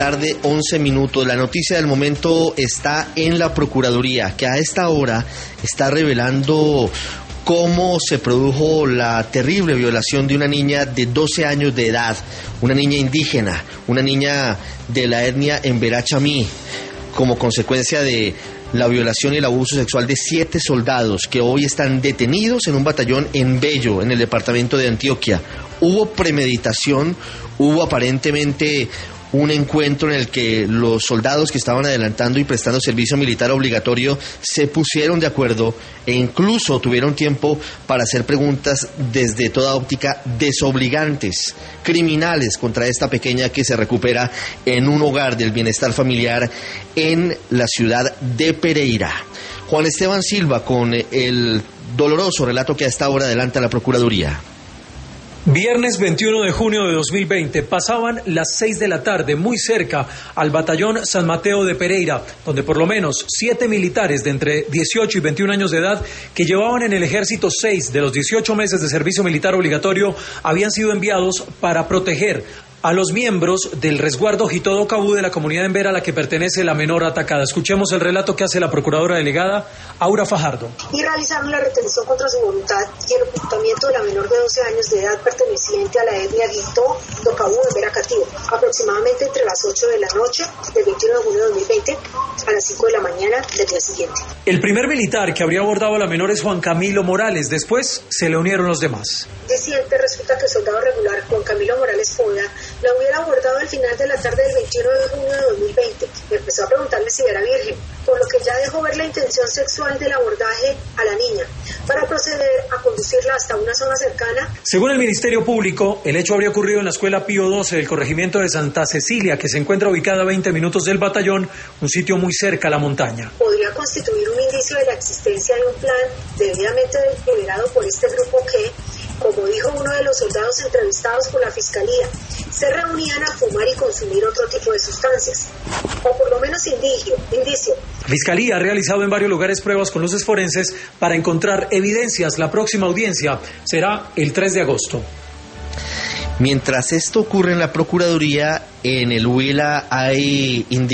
tarde, 11 minutos. La noticia del momento está en la Procuraduría, que a esta hora está revelando cómo se produjo la terrible violación de una niña de 12 años de edad, una niña indígena, una niña de la etnia Emberá Chamí, como consecuencia de la violación y el abuso sexual de 7 soldados que hoy están detenidos en un batallón en Bello, en el departamento de Antioquia. Hubo premeditación, hubo aparentemente un encuentro en el que los soldados que estaban adelantando y prestando servicio militar obligatorio se pusieron de acuerdo e incluso tuvieron tiempo para hacer preguntas desde toda óptica desobligantes, criminales contra esta pequeña que se recupera en un hogar del bienestar familiar en la ciudad de Pereira. Juan Esteban Silva con el doloroso relato que a esta hora adelanta la Procuraduría. Viernes 21 de junio de 2020, pasaban las 6 de la tarde, muy cerca al batallón San Mateo de Pereira, donde por lo menos 7 militares de entre 18 y 21 años de edad, que llevaban en el ejército 6 de los 18 meses de servicio militar obligatorio, habían sido enviados para proteger a los miembros del resguardo Jitodo Cabú de la comunidad de Emberá a la que pertenece la menor atacada. Escuchemos el relato que hace la procuradora delegada, Aura Fajardo. Y realizaron la retención contra su voluntad y el ocultamiento de la menor de 12 años de edad perteneciente a la etnia Jitodo Cabú de Emberá Catío, aproximadamente entre las 8 de la noche del 21 de junio de 2020 a las 5 de la mañana del día siguiente. El primer militar que habría abordado a la menor es Juan Camilo Morales. Después se le unieron los demás. Siguiente, resulta que el soldado regular Juan Camilo Morales Poda la hubiera abordado al final de la tarde del 21 de junio de 2020. Empezó a preguntarle si era virgen, por lo que ya dejó ver la intención sexual del abordaje a la niña, para proceder a conducirla hasta una zona cercana. Según el Ministerio Público, el hecho habría ocurrido en la escuela Pío XII del corregimiento de Santa Cecilia, que se encuentra ubicada a 20 minutos del batallón, un sitio muy cerca a la montaña. Podría constituir un indicio de la existencia de un plan debidamente deliberado por este grupo que, como dijo uno de los soldados entrevistados por la Fiscalía, se reunían a fumar y consumir otro tipo de sustancias, o por lo menos indicio. La Fiscalía ha realizado en varios lugares pruebas con luces forenses para encontrar evidencias. La próxima audiencia será el 3 de agosto. Mientras esto ocurre en la Procuraduría, en el Huila hay